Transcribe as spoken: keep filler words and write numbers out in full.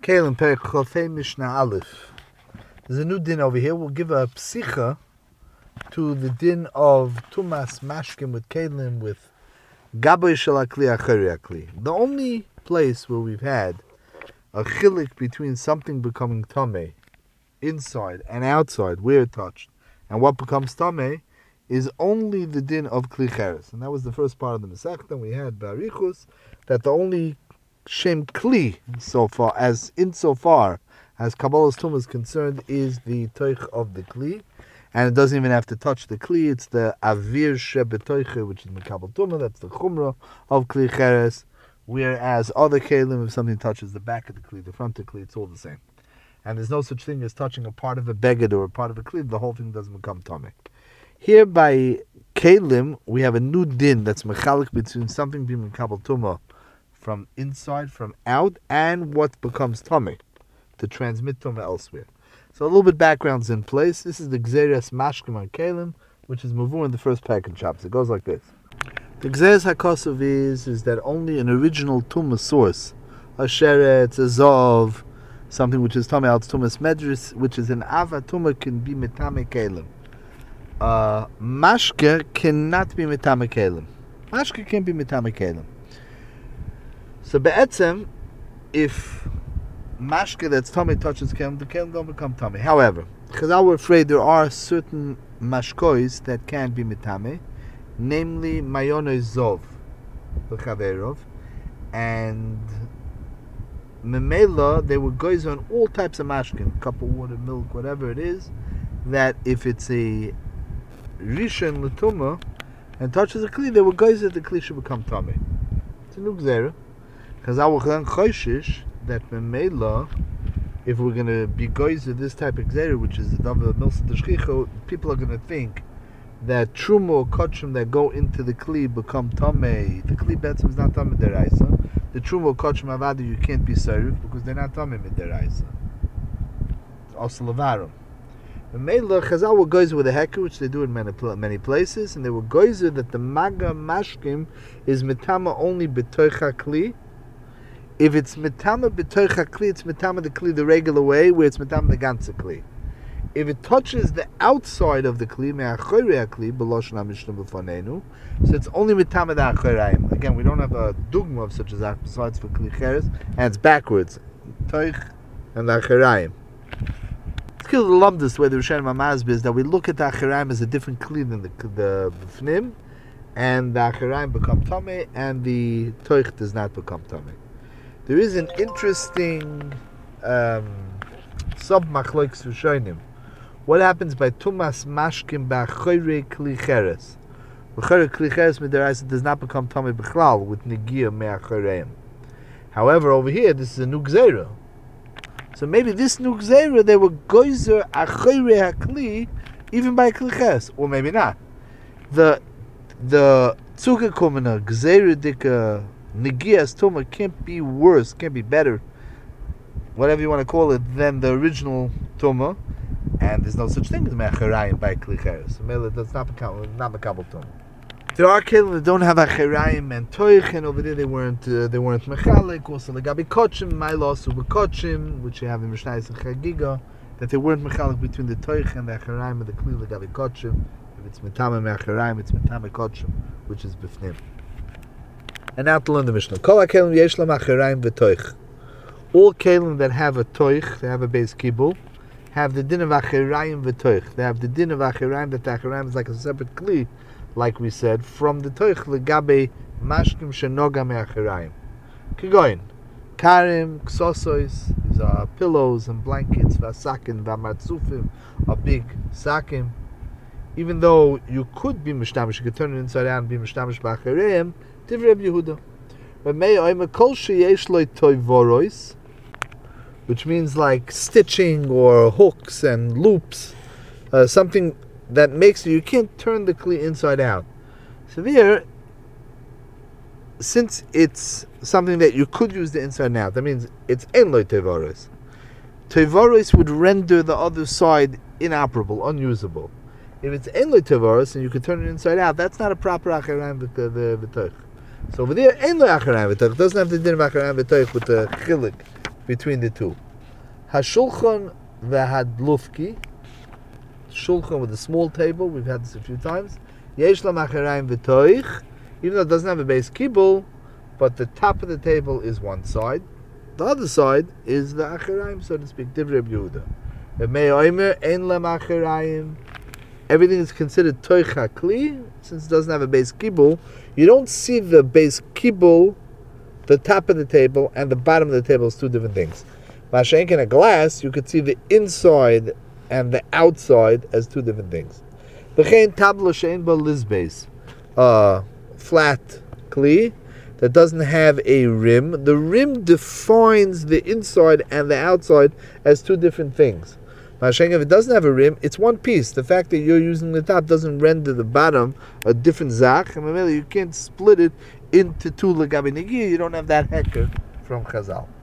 Kelim Perek Chofei Mishnah Aleph. There's a new din over here. We'll give a psicha to the din of Tumas Mashkim with Kelim with Gaboy Shel Akli Achari Akli. The only place where we've had a chilik between something becoming Tomei, inside and outside, where it touched, and what becomes Tomei, is only the din of Kli Cheres. And that was the first part of the Masechta. We had Barichus, that the only Shem Kli, so far as insofar as Kabbalah's Tumah is concerned, is the Toich of the Kli, and it doesn't even have to touch the Kli. It's the Avir Shebetoiche, which is Mekabel Tumah. That's the Chumrah of Kli Cheres. Whereas other Kelim, if something touches the back of the Kli, the front of the Kli, it's all the same. And there's no such thing as touching a part of a beged or a part of a Kli. The whole thing doesn't become Tomei. Here by Kelim, we have a new din that's mechalik between something being Mekabel Tumah from inside, from out, and what becomes Tomei, to transmit Tumah elsewhere. So a little bit background's in place. This is the Gzeres Mashkim on Kelim, which is Mavur in the first pack in Shabbos. It goes like this. The Gzeres HaKosov is, is that only an original Tumah source, a Sheret, a Zov, something which is Tomei, it's Tumas Medris, which is an Ava Tumah, can be Metame Kelim. Uh, Mashke cannot be Metame Kelim. Mashke can't be Metame Kelim. So be'etzem, if mashke that's tummy touches kelim, the kelim don't become tummy. However, Chazal were afraid there are certain mashkois that can be mitame, namely mayonoy zov, the chaverov, and memela they were goys on all types of mashkin, cup of water, milk, whatever it is, that if it's a rishon l'tumah and touches a kli, they were goys that the kli should become tummy. It's a new gzera. Because I will choishish that memela, if we're going to be goys of this type of gzera, which is the davar milsa d'shchicho, people are going to think that truma or kachim that go into the kli become tamei. The kli betzim is not tamei deraisa. The truma or kachim avada you can't be serif because they're not tamei deraisa. It's also levarim. Memela Chazal were goys with a heker, which they do in many many places, and they were goys that the maga mashkim is mitama only betoicha kli. If it's metama b'toicha kli, it's metama the kli the regular way, where it's metama the ganze kli. If it touches the outside of the kli, me'achorei kli, b'loshon ha'mishnah b'fanenu, so it's only metama the achorayim. Again, we don't have a dogma of such as that besides for kli cheres, and it's backwards, toich and the achorayim. It's called the lumdus where the Rishonim Hamazbe is that we look at the achorayim as a different kli than the the b'fnim, and the achorayim become tamei, and the toich does not become tamei. There is an interesting um, sub-machloks Rishonim. What happens by Tumas Mashkim b'achorei Kli Cheres? B'achorei Kli Cheres midaraisa does not become Tomei B'chlal with Negia me'achoreim. However, over here, this is a new Gzeira. So maybe this new Gzeira, they were goizer achorei hakli, even by Kli Cheres, or maybe not. The the Tzukah Kumena Gzeira Dika Negias Tumah can't be worse, can't be better, whatever you want to call it, than the original Tumah, and there's no such thing as Me'acharayim by Kli Cheres. So that's not not Mekabel Tumah. There are Kelim that don't have Acharayim and Toich, and over there they weren't uh, they weren't Mechalik. Also Legabi Kochim, Mailos Ubekochim, which you have in Mishnayos and Chagiga, that they weren't Mechalik between the Toich and the Acharayim and the Kli Legabi Kochim. If it's Metame Me'acharayim, it's Metame Kochim, which is Bifnim. And now to learn the Mishnah. Kol ha-kelim yesh lam acharaim v'toich. All kelim that have a toich, they have a base kibul, have the din of acharaim v'toich. They have the din of acharaim, that the acharaim is like a separate kli, like we said, from the toich legabe mashkim shenoga me'acharaim. Kigoyin. Karim, ksosois, these are pillows and blankets, v'asakin, v'amatzufim, a big sakim. Even though you could be mishtamish, you could turn it inside out and be mishtamish b'acharaim, Divrei Yehuda. But may I kol sheyesh lo toivorois, which means like stitching or hooks and loops, uh, something that makes you, you can't turn the kli inside out. So there, since it's something that you could use the inside and out, that means it's en lo toivorois. Toivorois would render the other side inoperable, unusable. If it's en lo toivorois and you could turn it inside out, that's not a proper acharayim v'toich. So over there, ein lo acharayim v'toich. It doesn't have the din of acharayim v'toich with the chilik between the two. Hashulchan v'hadlufki, shulchan with a small table, we've had this a few times. Yesh la machirayim v'toich, even though it doesn't have a base kibul, but the top of the table is one side. The other side is the achirayim, so to speak, divrei Reb Yehuda. V'mei oimer ein la machirayim. Everything is considered toich hakli, since it doesn't have a base kibul. You don't see the base kibul, the top of the table, and the bottom of the table is two different things. Mashenk in a glass, you could see the inside and the outside as two different things. V'chein tabla she'ein ba lizbeis, uh, flat kli that doesn't have a rim. The rim defines the inside and the outside as two different things. Mashenk, if it doesn't have a rim, it's one piece. The fact that you're using the top doesn't render the bottom a different zach, and you can't split it into two legabi negi. You don't have that hecker from Chazal.